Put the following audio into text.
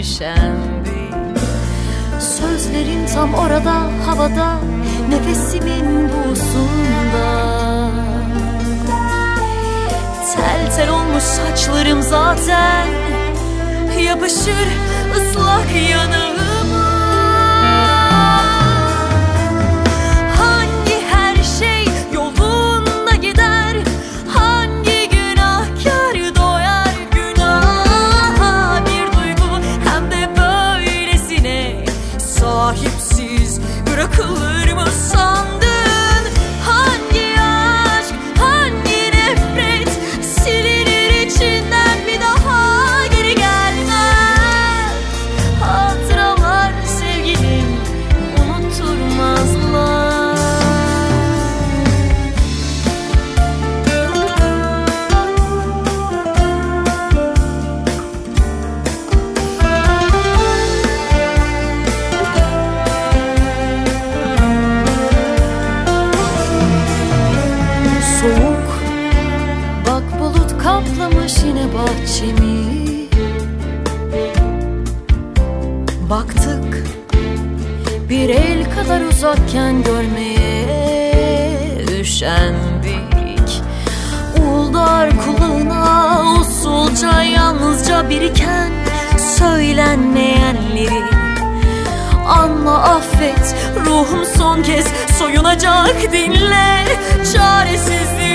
üşendik. Sözlerin tam orada havada, nefesimin buğusunda. Tel tel olmuş saçlarım zaten, yapışır ıslak yanağıma. Hangi her şey yolunda gider, hangi günahkar doyar günaha. Bir duygu hem de böylesine sahipsiz bırakılır mı sandın? Hangi aşk, hangi nefret silinir içinden, bir daha geri gelmez. Hatıralar sevgilim unutturmazlar. Soğuk, bak bulut kaplamış yine bahçemi. Baktık bir el kadar uzakken görmeye üşendik. Uğuldar kulağına usulca yalnızca biriken söylenmeyenleri anla, affet, ruhum son kez soyunacak, dinle çaresizliği.